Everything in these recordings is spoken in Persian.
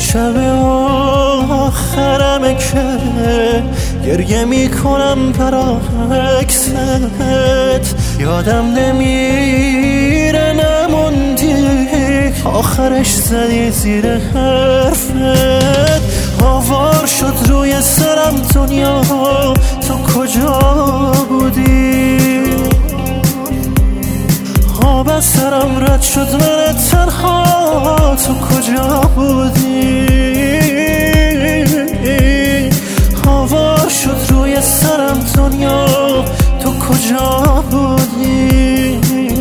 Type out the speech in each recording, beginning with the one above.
شب آخرمه که گریه میکنم برا عکست، یادم نمیره نموندی آخرش زدی زیر حرفت. آوار شد روی سرم دنیا، تو کجا بودی؟ آب از سرم رد شد من تنها، تو کجا بودی؟ آوار شد روی سرم دنیا، تو کجا بودی؟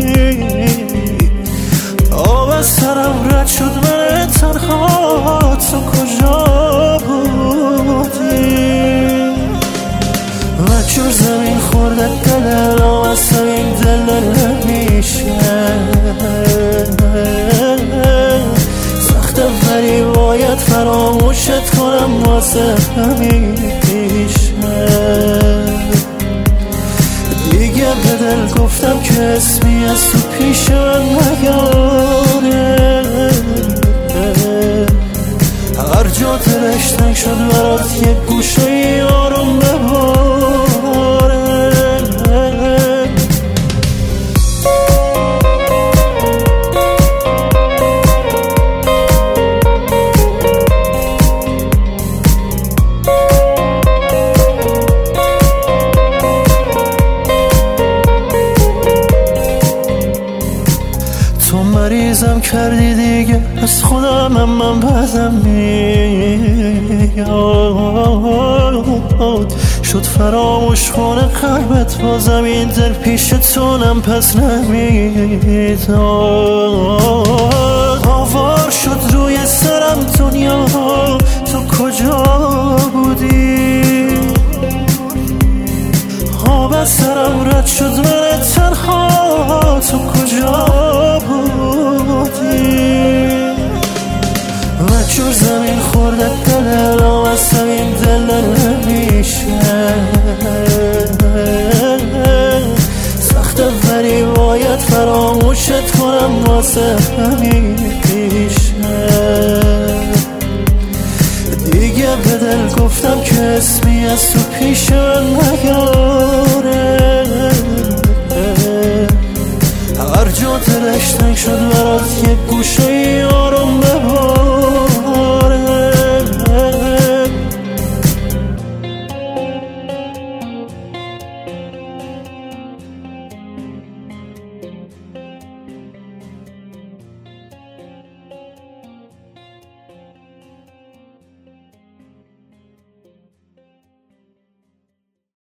آب از سرم رد شد من تنها، تو کجا بودی؟ و چون زمین خورده دلم از زمین دل نمیشه، سخته ولی باید فراموشت کنم واسه همیشه. دیگه به دل گفتم که اسمی از تو پیش من نیاره، هر جا دلش تنگ شد برات یک گوشه ای آروم بباره. تو مریضم کردی دیگه از خودم، من بدم میاد، شد فراموش کنه قلبت بازم این دل پیشتونم پس نمیداد. آوار شد روی سرم دنیا، تو کجا بودی؟ آب از سرم رد شد من تنها، تو کجا بودی؟ و چون زمین خورده دلم از زمین دل نمیشه، سخته ولی باید فراموشت کنم واسه همیشه. دیگه به دل گفتم که اسمی از تو پیش من نیاد،